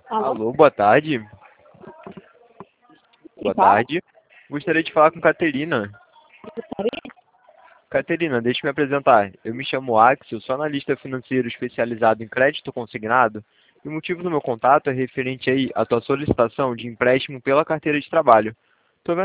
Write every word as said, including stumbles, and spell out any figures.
Alô? Alô, boa tarde. Quem Boa fala? tarde. Gostaria de falar com Caterina. Gostaria? Caterina, deixa eu me apresentar. Eu me chamo Axel, sou analista financeiro especializado em crédito consignado. E o motivo do meu contato é referente aí à tua solicitação de empréstimo pela carteira de trabalho.